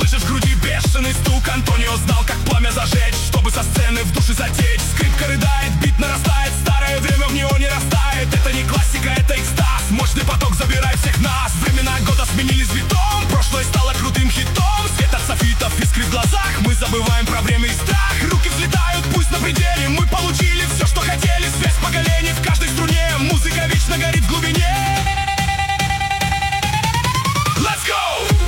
Слышишь в груди бешеный стук. Антонио знал, как пламя зажечь, чтобы со сцены в душе затечь. Скрипка рыдает, бит нарастает, старое время в него не растает. Это не классика, это экстаз. Мощный поток забирает всех нас. Времена года сменились витом, прошлое стало крутым хитом. Свет от софитов, искры в глазах, мы забываем про время и страх. Руки взлетают, пусть на пределе, мы получили все, что хотели. Связь поколений в каждой струне, музыка вечно горит в глубине. Let's go!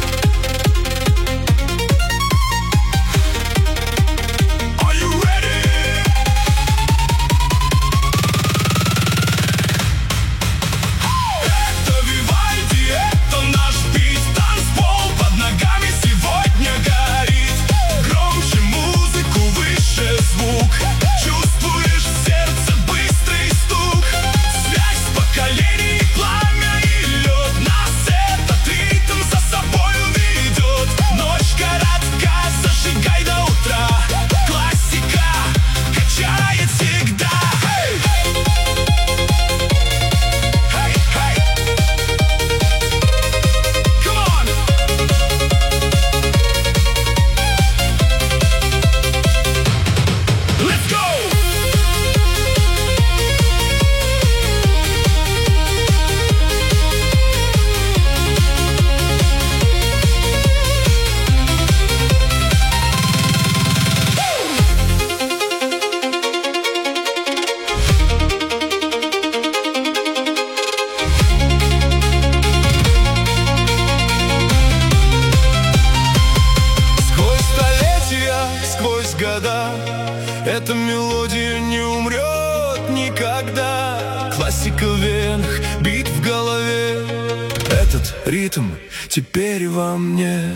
Эта мелодия не умрет никогда. Классика в венах, бит в голове. Этот ритм теперь во мне.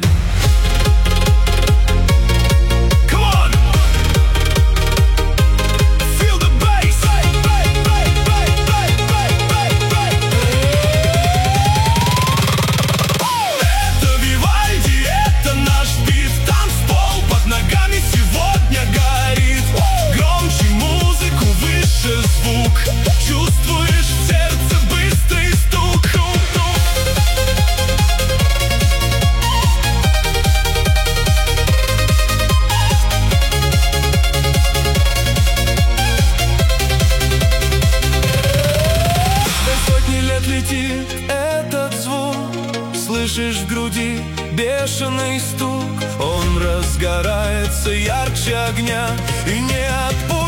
Чувствуешь в сердце быстрый стук. Сотни лет летит этот звук. Слышишь в груди бешеный стук. Он разгорается ярче огня и не отпустит.